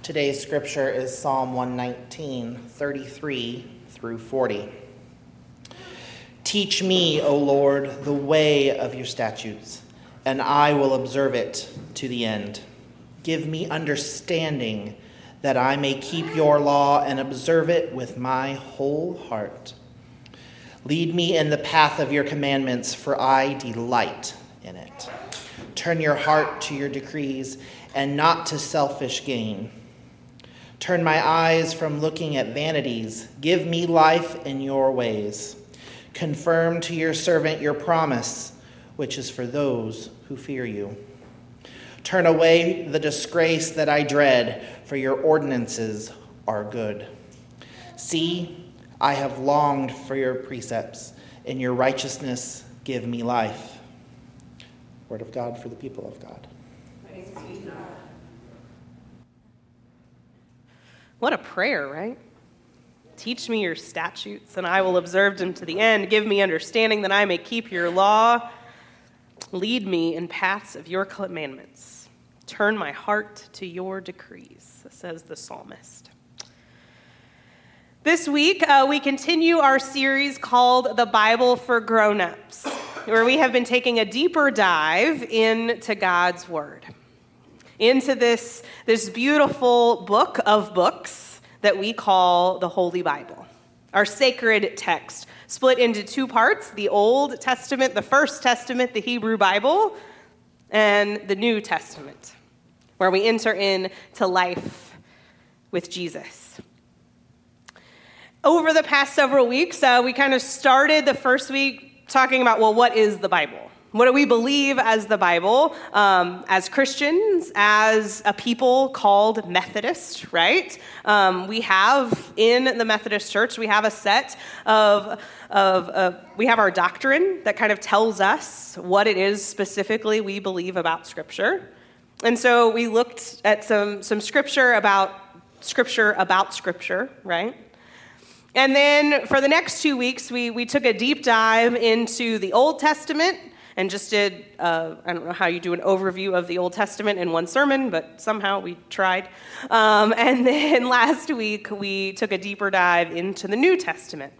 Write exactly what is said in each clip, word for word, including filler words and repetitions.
Today's scripture is Psalm one nineteen, thirty-three through forty. Teach me, O Lord, the way of your statutes, and I will observe it to the end. Give me understanding that I may keep your law and observe it with my whole heart. Lead me in the path of your commandments, for I delight in it. Turn your heart to your decrees and not to selfish gain. Turn my eyes from looking at vanities. Give me life in your ways. Confirm to your servant your promise, which is for those who fear you. Turn away the disgrace that I dread, for your ordinances are good. See, I have longed for your precepts. In your righteousness, give me life. Word of God for the people of God. Praise be to God. What a prayer, right? Teach me your statutes, and I will observe them to the end. Give me understanding that I may keep your law. Lead me in paths of your commandments. Turn my heart to your decrees, says the psalmist. This week, uh, we continue our series called The Bible for Grown-Ups, where we have been taking a deeper dive into God's Word, into this, this beautiful book of books that we call the Holy Bible, our sacred text, split into two parts, the Old Testament, the First Testament, the Hebrew Bible, and the New Testament, where we enter into life with Jesus. Over the past several weeks, uh, we kind of started the first week talking about, well, what is the Bible? What do we believe as the Bible, um, as Christians, as a people called Methodist, right? Um, we have in the Methodist Church, we have a set of, of, of, we have our doctrine that kind of tells us what it is specifically we believe about Scripture. And so we looked at some, some Scripture about Scripture about Scripture, right? And then for the next two weeks, we, we took a deep dive into the Old Testament and just did, uh, I don't know how you do an overview of the Old Testament in one sermon, but somehow we tried. Um, and then last week, we took a deeper dive into the New Testament.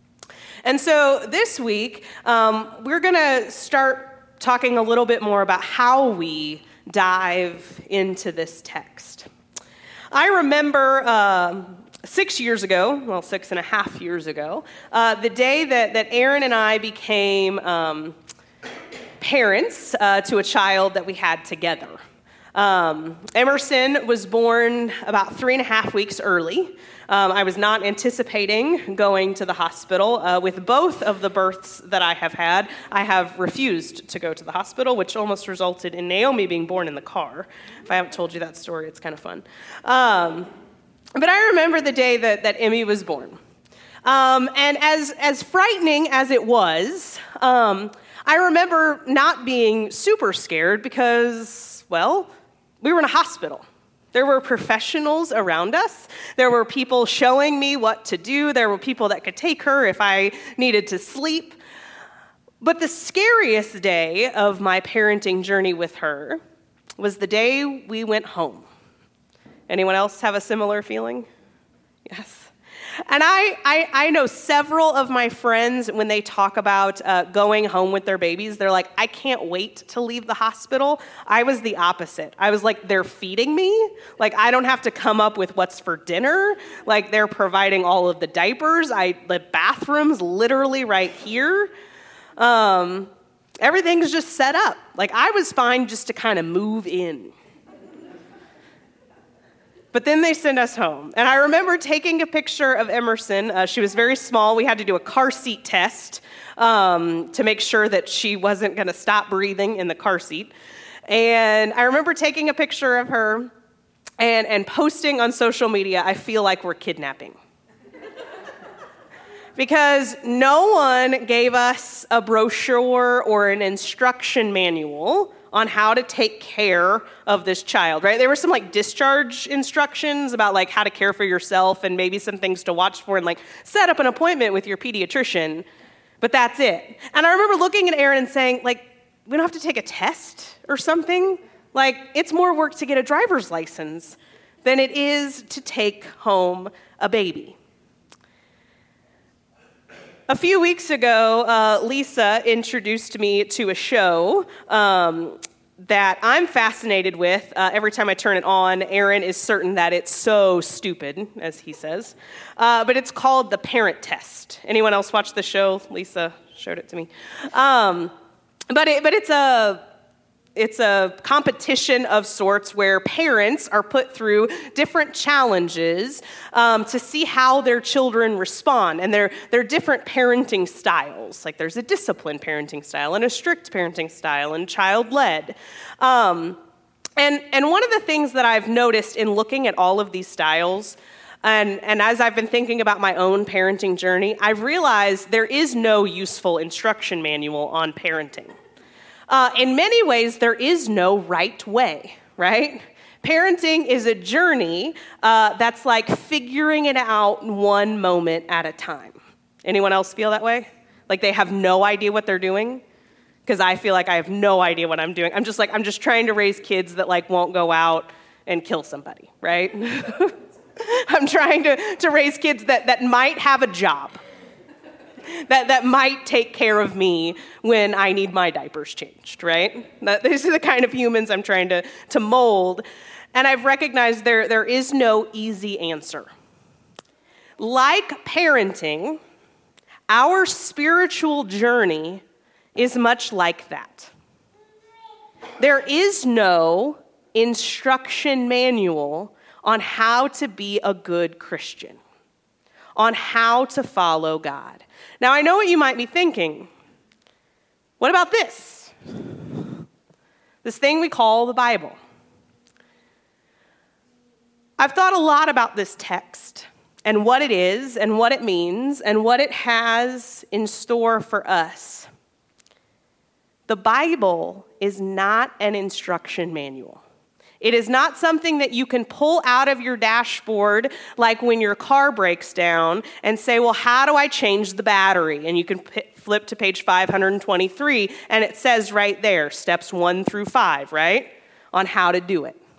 And so this week, um, we're going to start talking a little bit more about how we dive into this text. I remember um, six years ago, well, six and a half years ago, uh, the day that, that Aaron and I became um, parents uh, to a child that we had together. Um, Emerson was born about three and a half weeks early. Um, I was not anticipating going to the hospital. Uh, with both of the births that I have had, I have refused to go to the hospital, which almost resulted in Naomi being born in the car. If I haven't told you that story, it's kind of fun. Um, but I remember the day that, that Emmy was born. Um, and as, as frightening as it was, um, I remember not being super scared because, well, we were in a hospital. There were professionals around us. There were people showing me what to do. There were people that could take her if I needed to sleep. But the scariest day of my parenting journey with her was the day we went home. Anyone else have a similar feeling? Yes. And I, I, I know several of my friends, when they talk about uh, going home with their babies, they're like, I can't wait to leave the hospital. I was the opposite. I was like, they're feeding me. Like, I don't have to come up with what's for dinner. Like, they're providing all of the diapers. I the bathroom's literally right here. Um, everything's just set up. Like, I was fine just to kind of move in. But then they sent us home. And I remember taking a picture of Emerson. Uh, she was very small. We had to do a car seat test um, to make sure that she wasn't going to stop breathing in the car seat. And I remember taking a picture of her and, and posting on social media, I feel like we're kidnapping. Because no one gave us a brochure or an instruction manual on how to take care of this child, right? There were some like discharge instructions about like how to care for yourself and maybe some things to watch for and like set up an appointment with your pediatrician, but that's it. And I remember looking at Aaron and saying, like, we don't have to take a test or something? Like, it's more work to get a driver's license than it is to take home a baby. A few weeks ago, uh, Lisa introduced me to a show um, that I'm fascinated with. Uh, every time I turn it on, Aaron is certain that it's so stupid, as he says. Uh, but it's called The Parent Test. Anyone else watch the show? Lisa showed it to me. Um, but it, but it's a it's a competition of sorts where parents are put through different challenges um, to see how their children respond. And they're, they're different parenting styles. Like there's a disciplined parenting style and a strict parenting style and child-led. Um, and, and one of the things that I've noticed in looking at all of these styles, and, and as I've been thinking about my own parenting journey, I've realized there is no useful instruction manual on parenting. Uh, in many ways, there is no right way, right? Parenting is a journey uh, that's like figuring it out one moment at a time. Anyone else feel that way? Like they have no idea what they're doing? Because I feel like I have no idea what I'm doing. I'm just like, I'm just trying to raise kids that like won't go out and kill somebody, right? I'm trying to, to raise kids that, that might have a job. That, that might take care of me when I need my diapers changed, right? That, these are the kind of humans I'm trying to, to mold. And I've recognized there, there is no easy answer. Like parenting, our spiritual journey is much like that. There is no instruction manual on how to be a good Christian, on how to follow God. Now, I know what you might be thinking. What about this? This thing we call the Bible. I've thought a lot about this text and what it is and what it means and what it has in store for us. The Bible is not an instruction manual. It is not something that you can pull out of your dashboard like when your car breaks down and say, well, how do I change the battery? And you can p- flip to page five hundred twenty-three, and it says right there, steps one through five, right, on how to do it.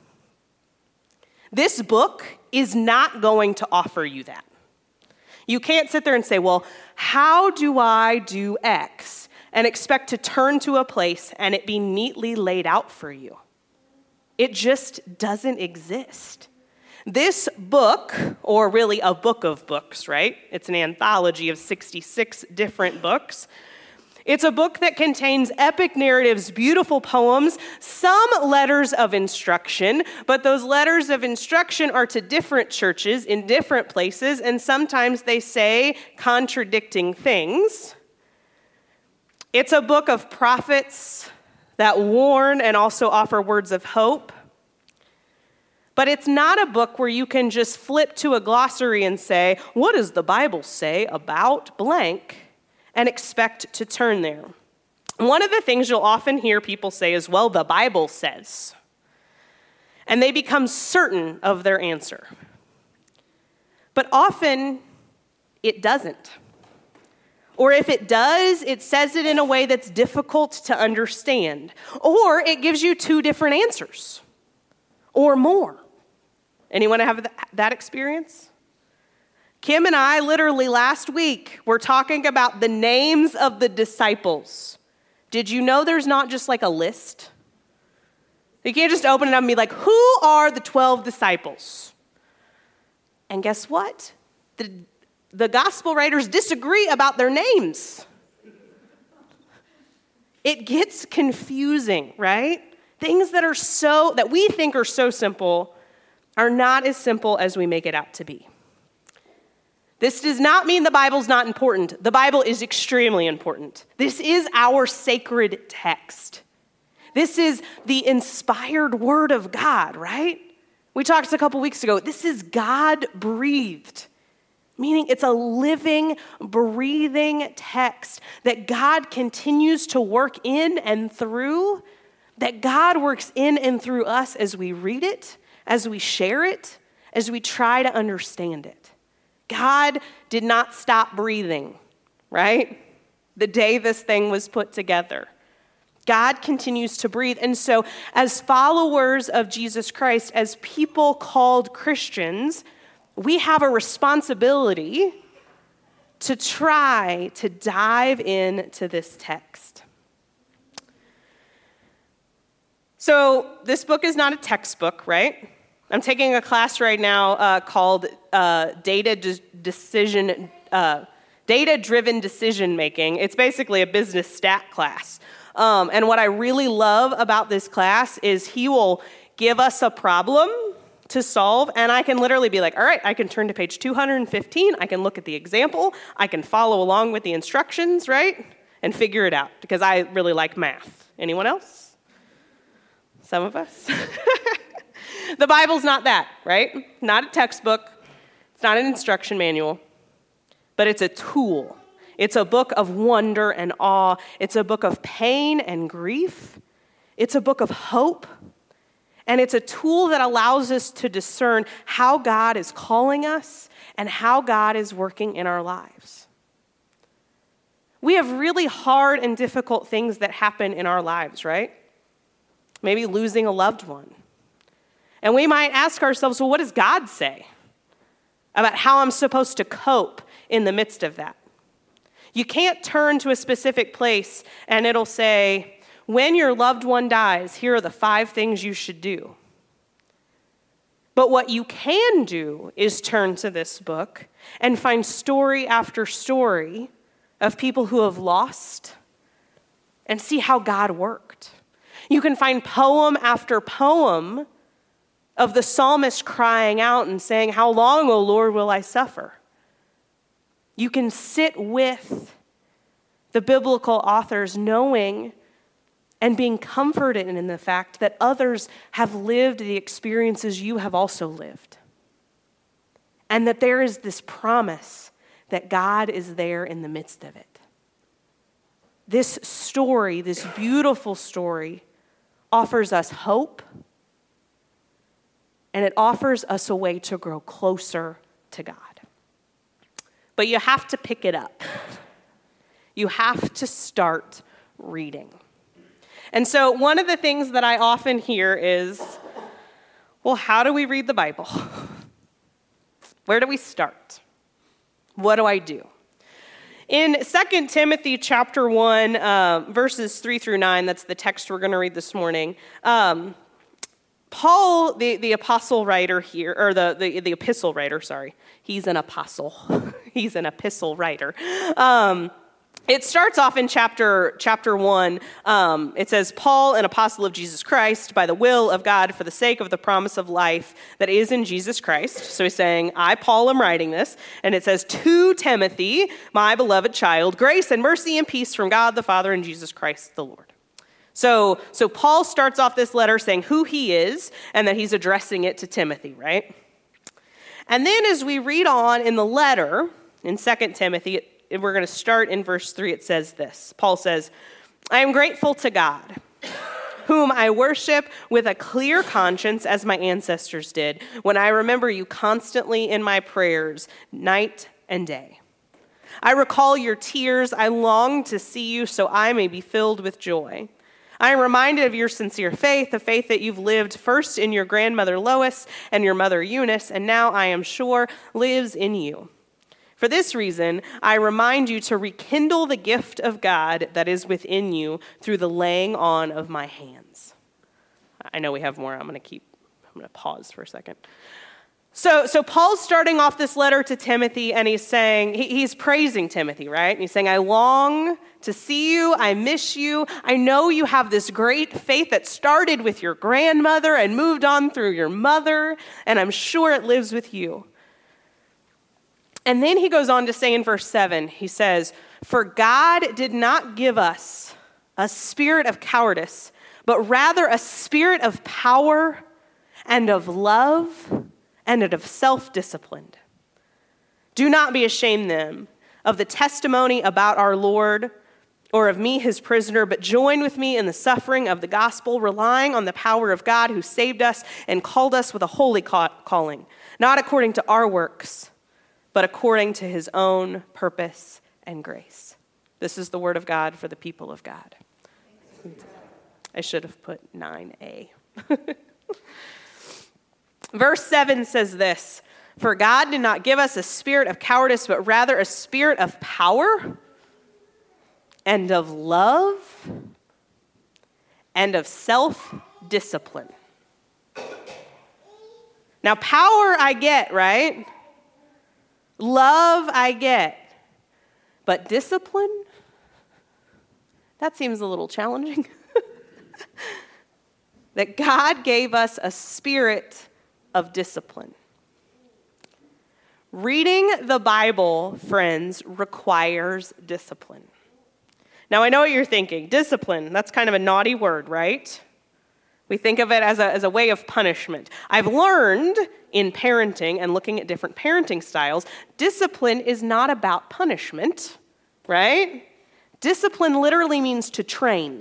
This book is not going to offer you that. You can't sit there and say, well, how do I do X? And expect to turn to a place and it be neatly laid out for you. It just doesn't exist. This book, or really a book of books, right? It's an anthology of sixty-six different books. It's a book that contains epic narratives, beautiful poems, some letters of instruction, but those letters of instruction are to different churches in different places, and sometimes they say contradicting things. It's a book of prophets that warn and also offer words of hope. But it's not a book where you can just flip to a glossary and say, what does the Bible say about blank? And expect to turn there. One of the things you'll often hear people say is, well, the Bible says. And they become certain of their answer. But often, it doesn't. Or if it does, it says it in a way that's difficult to understand. Or it gives you two different answers. Or more. Anyone have that experience? Kim and I literally last week were talking about the names of the disciples. Did you know there's not just like a list? You can't just open it up and be like, who are the twelve disciples? And guess what? The The gospel writers disagree about their names. It gets confusing, right? Things that are so, that we think are so simple are not as simple as we make it out to be. This does not mean the Bible's not important. The Bible is extremely important. This is our sacred text. This is the inspired word of God, right? We talked a couple weeks ago. This is God-breathed. Meaning it's a living, breathing text that God continues to work in and through, that God works in and through us as we read it, as we share it, as we try to understand it. God did not stop breathing, right? The day this thing was put together. God continues to breathe. And so as followers of Jesus Christ, as people called Christians, we have a responsibility to try to dive into this text. So this book is not a textbook, right? I'm taking a class right now uh, called uh, Data De- Decision, uh, Data-Driven Decision Making. It's basically a business stat class. Um, and what I really love about this class is he will give us a problem to solve, and I can literally be like, all right, I can turn to page two hundred fifteen, I can look at the example, I can follow along with the instructions, right? And figure it out, because I really like math. Anyone else? Some of us? The Bible's not that, right? Not a textbook. It's not an instruction manual, but it's a tool. It's a book of wonder and awe. It's a book of pain and grief. It's a book of hope. And it's a tool that allows us to discern how God is calling us and how God is working in our lives. We have really hard and difficult things that happen in our lives, right? Maybe losing a loved one. And we might ask ourselves, well, what does God say about how I'm supposed to cope in the midst of that? You can't turn to a specific place and it'll say, when your loved one dies, here are the five things you should do. But what you can do is turn to this book and find story after story of people who have lost and see how God worked. You can find poem after poem of the psalmist crying out and saying, how long, O Lord, will I suffer? You can sit with the biblical authors knowing and being comforted in the fact that others have lived the experiences you have also lived. And that there is this promise that God is there in the midst of it. This story, this beautiful story, offers us hope, and it offers us a way to grow closer to God. But you have to pick it up. You have to start reading. And so one of the things that I often hear is, well, how do we read the Bible? Where do we start? What do I do? In Second Timothy chapter one, uh, verses three through nine, that's the text we're going to read this morning, um, Paul, the, the apostle writer here, or the, the, the epistle writer, sorry. He's an apostle. He's an epistle writer. Um, It starts off in chapter chapter one. Um, it says, Paul, an apostle of Jesus Christ, by the will of God, for the sake of the promise of life that is in Jesus Christ. So he's saying, I, Paul, am writing this. And it says, to Timothy, my beloved child, grace and mercy and peace from God the Father and Jesus Christ the Lord. So, so Paul starts off this letter saying who he is and that he's addressing it to Timothy, right? And then as we read on in the letter, in Second Timothy, it, we're going to start in verse three. It says this. Paul says, I am grateful to God, whom I worship with a clear conscience as my ancestors did, when I remember you constantly in my prayers, night and day. I recall your tears. I long to see you so I may be filled with joy. I am reminded of your sincere faith, the faith that you've lived first in your grandmother Lois and your mother Eunice, and now I am sure lives in you. For this reason, I remind you to rekindle the gift of God that is within you through the laying on of my hands. I know we have more. I'm going to keep, I'm going to pause for a second. So, so Paul's starting off this letter to Timothy, and he's saying, he, he's praising Timothy, right? And he's saying, I long to see you. I miss you. I know you have this great faith that started with your grandmother and moved on through your mother, and I'm sure it lives with you. And then he goes on to say in verse seven, he says, for God did not give us a spirit of cowardice, but rather a spirit of power and of love and of self-discipline. Do not be ashamed then of the testimony about our Lord or of me, his prisoner, but join with me in the suffering of the gospel, relying on the power of God who saved us and called us with a holy calling, not according to our works, but according to his own purpose and grace. This is the word of God for the people of God. I should have put nine A. Verse seven says this, "For God did not give us a spirit of cowardice, but rather a spirit of power and of love and of self-discipline." Now, power I get, right? Love I get. But discipline? That seems a little challenging. That God gave us a spirit of discipline. Reading the Bible, friends, requires discipline. Now, I know what you're thinking. Discipline, that's kind of a naughty word, right? We think of it as a, as a way of punishment. I've learned in parenting and looking at different parenting styles, discipline is not about punishment, right? Discipline literally means to train.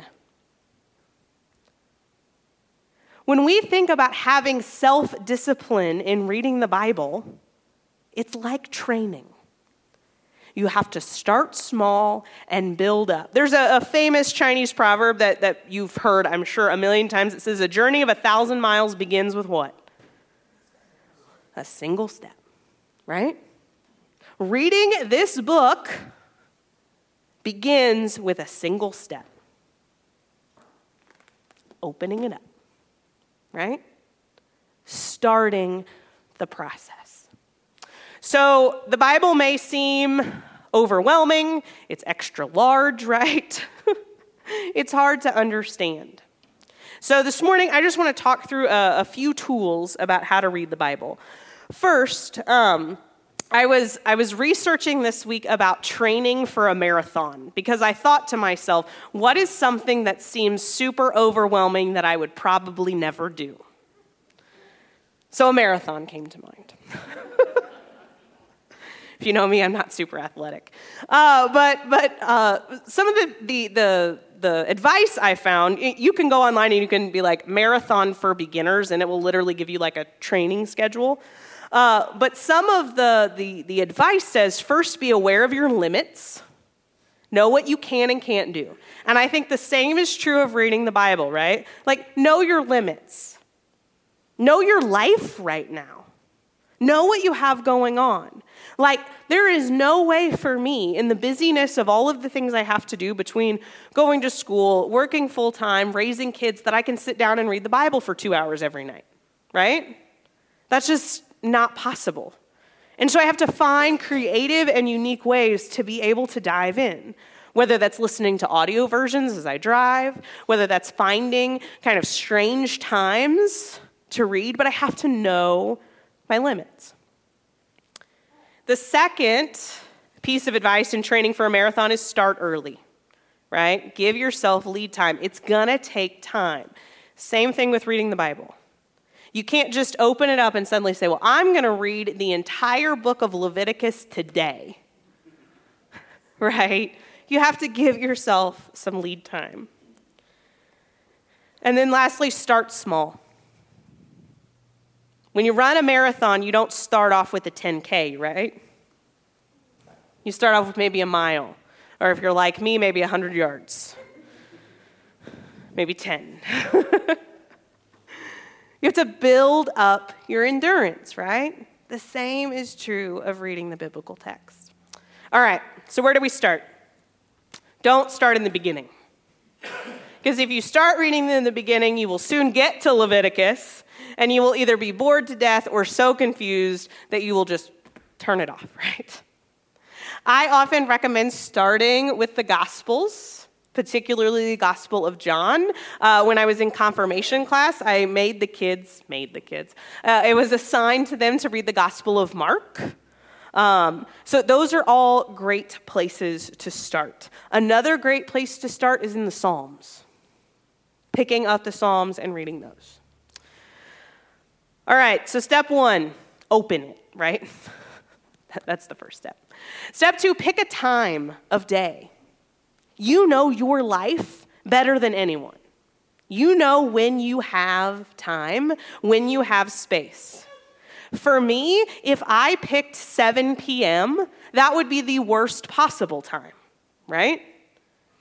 When we think about having self-discipline in reading the Bible, it's like training. You have to start small and build up. There's a, a famous Chinese proverb that, that you've heard, I'm sure, a million times. It says, "A journey of a thousand miles begins with what? A single step," right? Reading this book begins with a single step. Opening it up, right? Starting the process. So the Bible may seem overwhelming. It's extra large, right? It's hard to understand. So this morning, I just want to talk through a, a few tools about how to read the Bible. First, um, I was I was researching this week about training for a marathon because I thought to myself, what is something that seems super overwhelming that I would probably never do? So a marathon came to mind. If you know me, I'm not super athletic. Uh, but but uh, some of the, the the the advice I found, you can go online and you can be like marathon for beginners, and it will literally give you like a training schedule. Uh, but some of the, the the advice says, first be aware of your limits. Know what you can and can't do. And I think the same is true of reading the Bible, right? Like, know your limits. Know your life right now. Know what you have going on. Like, there is no way for me, in the busyness of all of the things I have to do between going to school, working full-time, raising kids, that I can sit down and read the Bible for two hours every night, right? That's just not possible. And so I have to find creative and unique ways to be able to dive in, whether that's listening to audio versions as I drive, whether that's finding kind of strange times to read, but I have to know my limits. The second piece of advice in training for a marathon is start early, right? Give yourself lead time. It's gonna take time. Same thing with reading the Bible. You can't just open it up and suddenly say, well, I'm gonna read the entire book of Leviticus today, right? You have to give yourself some lead time. And then lastly, start small. When you run a marathon, you don't start off with a ten K, right? You start off with maybe a mile. Or if you're like me, maybe one hundred yards. Maybe ten. You have to build up your endurance, right? The same is true of reading the biblical text. All right, so where do we start? Don't start in the beginning. Because if you start reading in the beginning, you will soon get to Leviticus, and you will either be bored to death or so confused that you will just turn it off, right? I often recommend starting with the Gospels, particularly the Gospel of John. Uh, when I was in confirmation class, I made the kids, made the kids, uh, it was assigned to them to read the Gospel of Mark. Um, so those are all great places to start. Another great place to start is in the Psalms. Picking up the Psalms and reading those. All right, so step one, open it, right? That's the first step. Step two, pick a time of day. You know your life better than anyone. You know when you have time, when you have space. For me, if I picked seven p.m., that would be the worst possible time, right?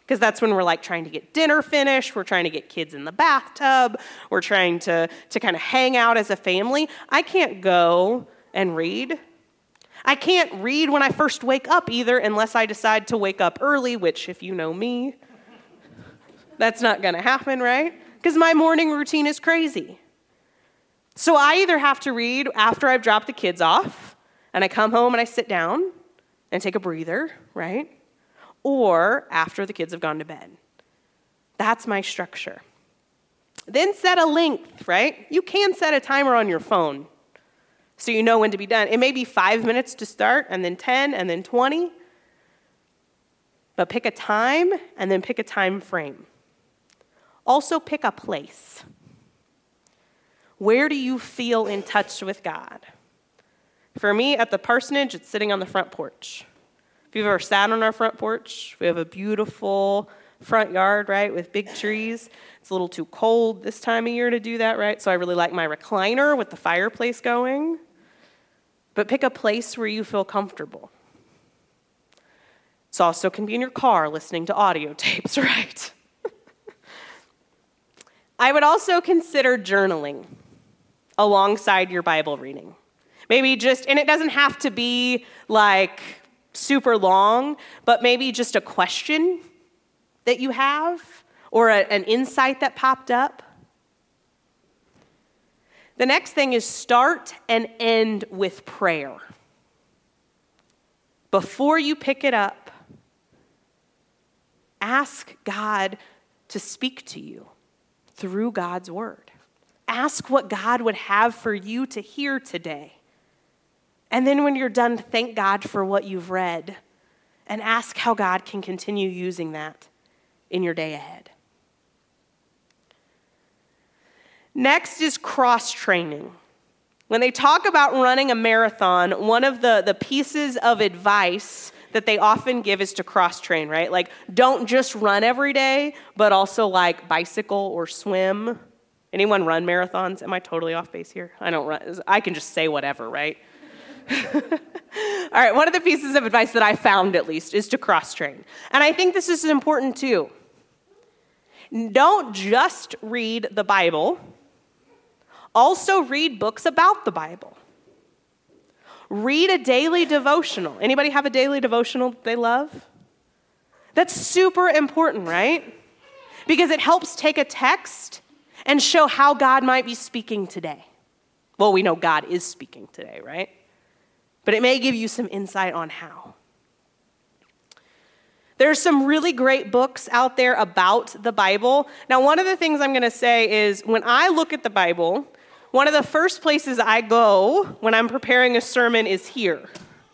Because that's when we're like trying to get dinner finished, we're trying to get kids in the bathtub, we're trying to, to kind of hang out as a family. I can't go and read. I can't read when I first wake up either, unless I decide to wake up early, which if you know me, that's not going to happen, right? Because my morning routine is crazy. So I either have to read after I've dropped the kids off, and I come home and I sit down and take a breather, right? Or after the kids have gone to bed. That's my structure. Then set a length, right? You can set a timer on your phone so you know when to be done. It may be five minutes to start, and then ten, and then twenty. But pick a time, and then pick a time frame. Also pick a place. Where do you feel in touch with God? For me, at the parsonage, it's sitting on the front porch. If you've ever sat on our front porch, we have a beautiful front yard, right, with big trees. It's a little too cold this time of year to do that, right? So I really like my recliner with the fireplace going. But pick a place where you feel comfortable. It also can be in your car listening to audio tapes, right? I would also consider journaling alongside your Bible reading. Maybe just, and it doesn't have to be like super long, but maybe just a question that you have or a, an insight that popped up. The next thing is start and end with prayer. Before you pick it up, ask God to speak to you through God's word. Ask what God would have for you to hear today. And then when you're done, thank God for what you've read and ask how God can continue using that in your day ahead. Next is cross-training. When they talk about running a marathon, one of the, the pieces of advice that they often give is to cross-train, right? Like, don't just run every day, but also like bicycle or swim. Anyone run marathons? Am I totally off base here? I don't run. I can just say whatever, right? All right, one of the pieces of advice that I found, at least, is to cross-train. And I think this is important, too. Don't just read the Bible. Also read books about the Bible. Read a daily devotional. Anybody have a daily devotional that they love? That's super important, right? Because it helps take a text and show how God might be speaking today. Well, we know God is speaking today, right? But it may give you some insight on how. There's some really great books out there about the Bible. Now, one of the things I'm going to say is when I look at the Bible, one of the first places I go when I'm preparing a sermon is here.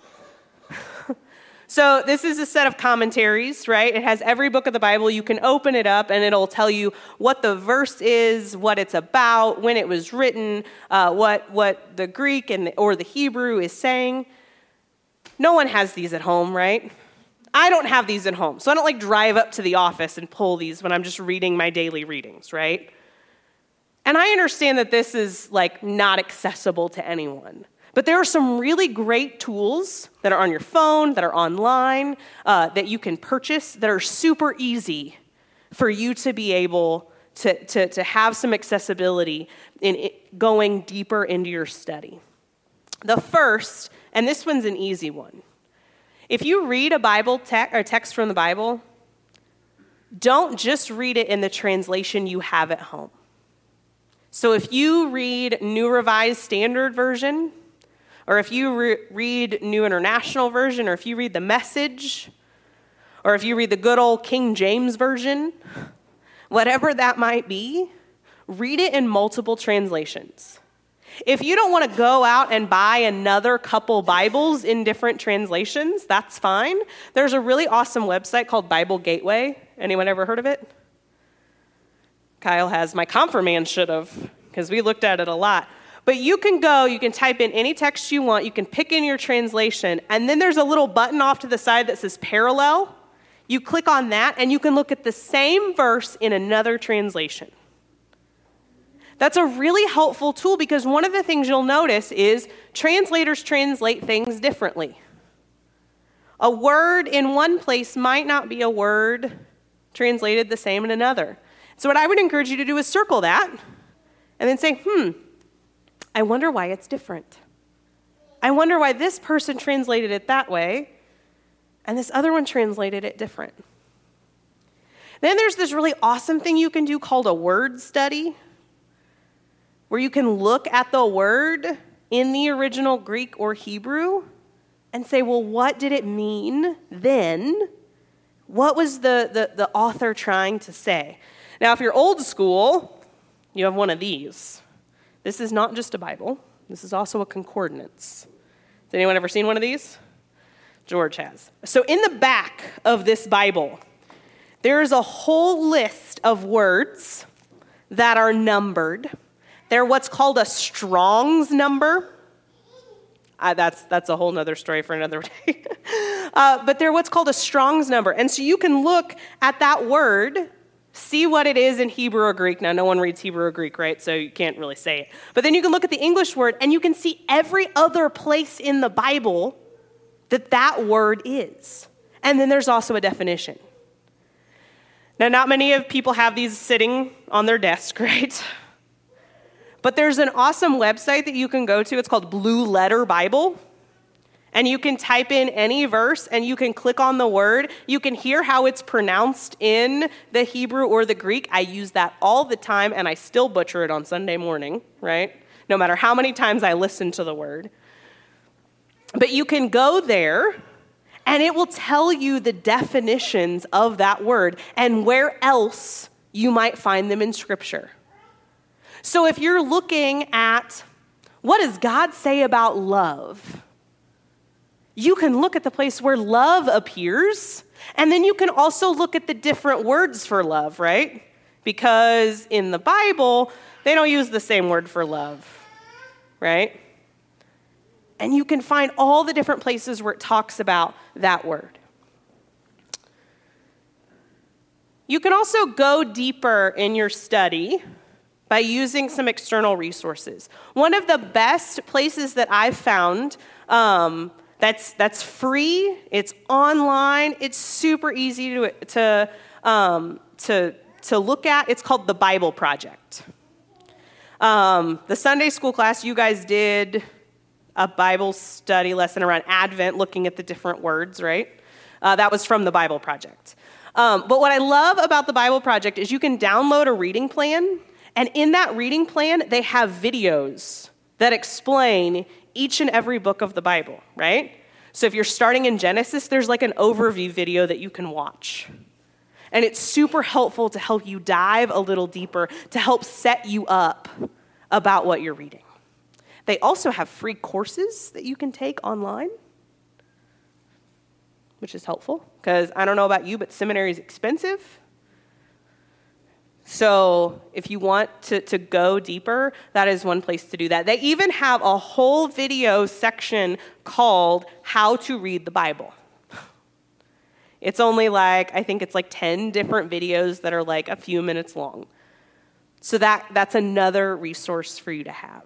So this is a set of commentaries, right? It has every book of the Bible. You can open it up, and it'll tell you what the verse is, what it's about, when it was written, uh, what, what the Greek and the, or the Hebrew is saying. No one has these at home, right? I don't have these at home, so I don't like drive up to the office and pull these when I'm just reading my daily readings, right? And I understand that this is like not accessible to anyone. But there are some really great tools that are on your phone, that are online, uh, that you can purchase, that are super easy for you to be able to, to, to have some accessibility in it, going deeper into your study. The first, and this one's an easy one. If you read a Bible te- or text from the Bible, don't just read it in the translation you have at home. So if you read New Revised Standard Version, or if you re- read New International Version, or if you read the Message, or if you read the good old King James Version, whatever that might be, read it in multiple translations. If you don't want to go out and buy another couple Bibles in different translations, that's fine. There's a really awesome website called Bible Gateway. Anyone ever heard of it? Kyle has. My confirmand should have, because we looked at it a lot. But you can go, you can type in any text you want, you can pick in your translation, and then there's a little button off to the side that says parallel. You click on that, and you can look at the same verse in another translation. That's a really helpful tool because one of the things you'll notice is translators translate things differently. A word in one place might not be a word translated the same in another. So what I would encourage you to do is circle that and then say, hmm, I wonder why it's different. I wonder why this person translated it that way and this other one translated it different. Then there's this really awesome thing you can do called a word study, where you can look at the word in the original Greek or Hebrew and say, well, what did it mean then? What was the, the, the author trying to say? Now, if you're old school, you have one of these. This is not just a Bible. This is also a concordance. Has anyone ever seen one of these? George has. So in the back of this Bible, there is a whole list of words that are numbered. They're what's called a Strong's number. Uh, that's that's a whole other story for another day. uh, but they're what's called a Strong's number. And so you can look at that word, see what it is in Hebrew or Greek. Now, no one reads Hebrew or Greek, right? So you can't really say it. But then you can look at the English word, and you can see every other place in the Bible that that word is. And then there's also a definition. Now, not many of people have these sitting on their desk, right? But there's an awesome website that you can go to. It's called Blue Letter Bible. And you can type in any verse, and you can click on the word. You can hear how it's pronounced in the Hebrew or the Greek. I use that all the time, and I still butcher it on Sunday morning, right? No matter how many times I listen to the word. But you can go there, and it will tell you the definitions of that word and where else you might find them in Scripture. So if you're looking at what does God say about love, you can look at the place where love appears, and then you can also look at the different words for love, right? Because in the Bible, they don't use the same word for love, right? And you can find all the different places where it talks about that word. You can also go deeper in your study by using some external resources. One of the best places that I've found um, that's that's free, it's online, it's super easy to to um, to to look at. It's called the Bible Project. Um, the Sunday school class, you guys did a Bible study lesson around Advent, looking at the different words, right? Uh, that was from the Bible Project. Um, but what I love about the Bible Project is you can download a reading plan. And in that reading plan, they have videos that explain each and every book of the Bible, right? So if you're starting in Genesis, there's like an overview video that you can watch. And it's super helpful to help you dive a little deeper, to help set you up about what you're reading. They also have free courses that you can take online, which is helpful, because I don't know about you, but seminary is expensive. So if you want to, to go deeper, that is one place to do that. They even have a whole video section called How to Read the Bible. It's only like, I think it's like ten different videos that are like a few minutes long. So that, that's another resource for you to have.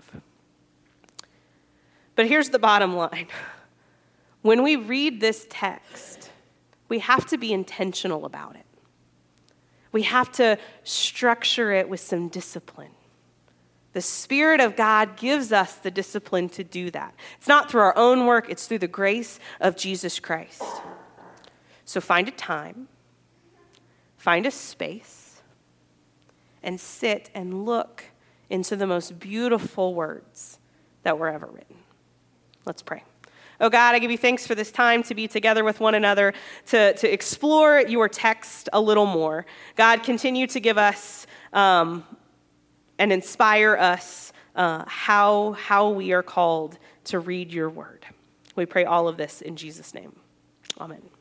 But here's the bottom line. When we read this text, we have to be intentional about it. We have to structure it with some discipline. The Spirit of God gives us the discipline to do that. It's not through our own work, it's through the grace of Jesus Christ. So find a time, find a space, and sit and look into the most beautiful words that were ever written. Let's pray. Oh God, I give you thanks for this time to be together with one another, to, to explore your text a little more. God, continue to give us um, and inspire us uh, how, how we are called to read your word. We pray all of this in Jesus' name. Amen.